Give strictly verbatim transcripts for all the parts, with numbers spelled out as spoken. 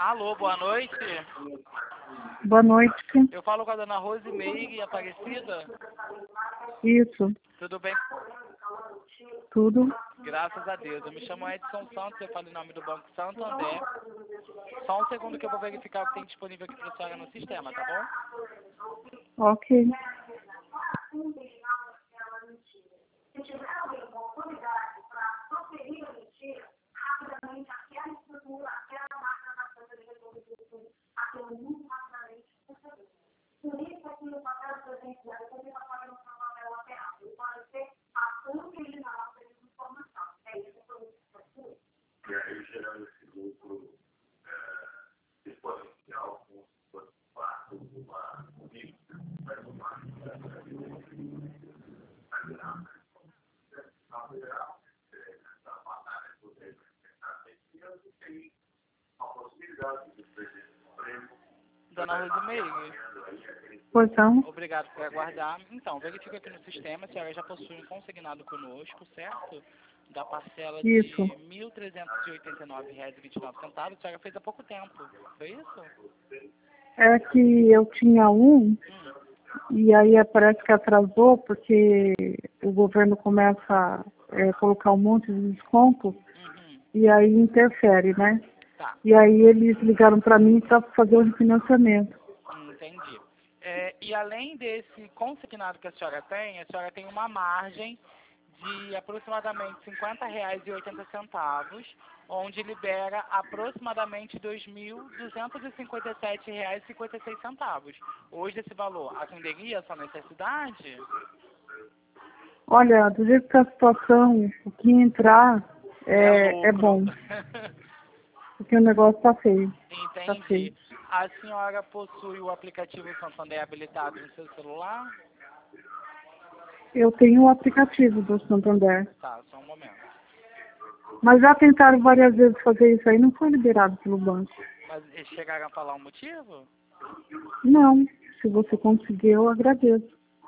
Alô, boa noite. Boa noite. Eu falo com a dona Rosimeire Aparecida. Isso. Tudo bem? Tudo. Graças a Deus. Eu me chamo Edson Santos, eu falo em nome do Banco Santander. Só um segundo que eu vou verificar o que tem disponível aqui para a senhora no sistema, tá bom? Ok. Dona Rosimeire, Pois não. obrigado por aguardar. Então, verifico aqui no sistema, a senhora já possui um consignado conosco, certo? Da parcela Isso. de mil trezentos e oitenta e nove reais e vinte e nove centavos. A senhora fez há pouco tempo, foi isso? É que eu tinha um Hum. e aí parece que atrasou porque o governo começa a é, colocar um monte de desconto Uhum. e aí interfere, né? Tá. E aí eles ligaram para mim para fazer o refinanciamento. Entendi. É, e além desse consignado que a senhora tem, a senhora tem uma margem de aproximadamente cinquenta reais e oitenta centavos, onde libera aproximadamente dois mil duzentos e cinquenta e sete reais e cinquenta e seis centavos. Hoje esse valor atenderia a sua necessidade? Olha, do jeito que a situação, o que entrar é, é lucro. bom, porque o negócio tá feio. Tá feio. Entendi. A senhora possui o aplicativo Santander habilitado no seu celular? Eu tenho o aplicativo do Santander. Tá, só um momento. Mas já tentaram várias vezes fazer isso aí, não foi liberado pelo banco. Mas eles chegaram a falar o motivo? Não, se você conseguir, eu agradeço.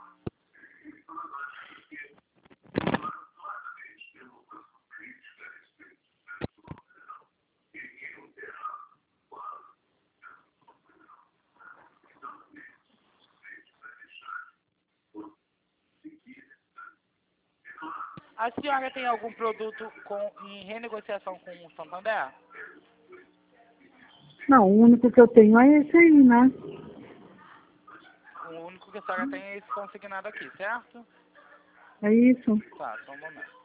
A senhora tem algum produto com, em renegociação com o Santander? Não, o único que eu tenho é esse aí, né? O único que a senhora tem é esse consignado aqui, certo? É isso. Tá, só um momento.